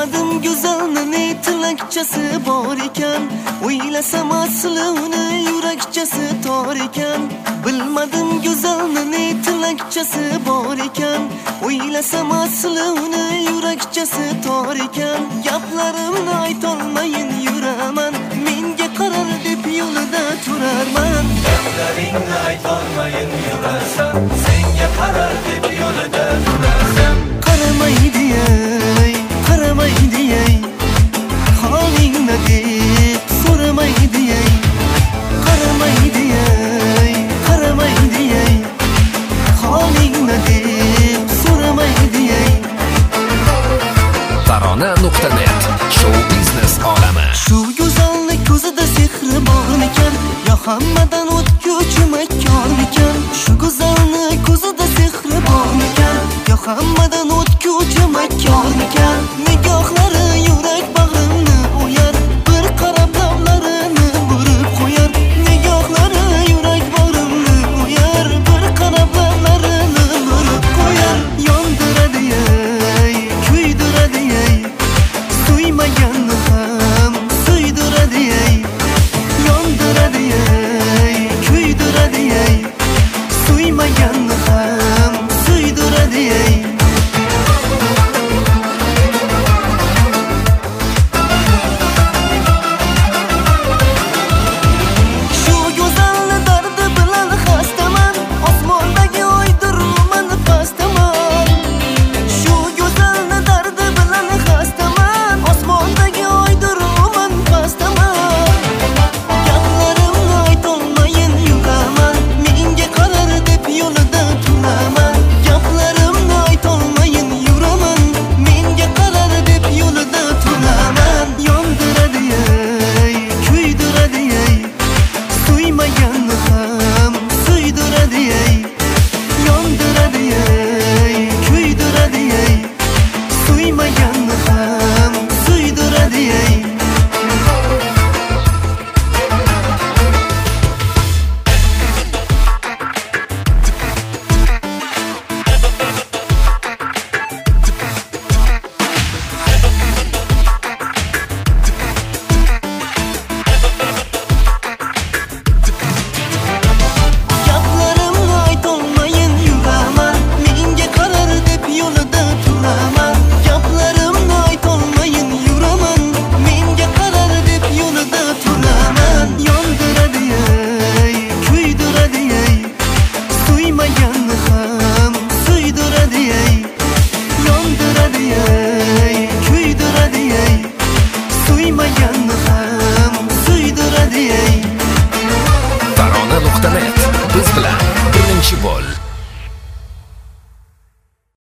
Bilmadim go'zalni ne tilakchasi bor ekan, o'ylasam asli uni yurakchasi tor ekan. Bilmadim go'zalni ne tilakchasi bor ekan, o'ylasam asli uni yurakchasi tor ekan. Gaplarimni aytolmayin yuraman, menga qarar deb yo'lida turarman. Gaplaringni aytolmayin yurasan, senga qarar deb yo'lida turasan. Qaramaydi ey, qaramaydi ey, holing nima deb so'ramaydi ey. Qaramaydi ey, qaramaydi ey, holing nima deb so'ramaydi ey. Tarona.net show biznes olami. Shu go'zallik ko'zida sehri bormikan, yo hammadan o'tguvchi makkormikan? Shu go'zallik ko'zida sehri bormikan, yo hammadan o'tguvchi makkormikan? Nigohlari yurak bag'rimni o'yar, bir qarab lablarini burib qo'yar. Nigohlari yurak bag'rimni o'yar, bir qarab lablarini burib qo'yar. Yondiradi ey, kuydiradi ey, suymaganni ham suydiradi ey. Yondiradi ey, kuydiradi ey, suymaganni ham suydiradi ey. Shu go'zalni dardi bilan xastaman, osmondagi oydirman pastaman. Shu go'zalni dardi bilan xastaman, osmondagi oydirman pastaman. Gaplarimni aytolmayin yuraman, menga qarar deb yo'lida turaman. Gaplarimni aytolmayin yuraman, menga qarar deb yo'lida turaman. Yondiradi ey, kuydiradi ey, suymaganni ham suydiradi ey. Yondiradi ey, kuydiradi ey, suymaganni ham suydiradi ey. Gaplarimni aytolmayin yuraman, menga qarar deb yo'lida turaman. Gaplarimni aytolmayin yuraman, menga qarar deb yo'lida turaman. Yondiradi ey, kuydiradi ey, suymaganni ham suydiradi ey. Yondiradi ey, kuydiradi ey, suymaganni ham suydiradi ey. Tarona.net biz bilan birinchi bo'l.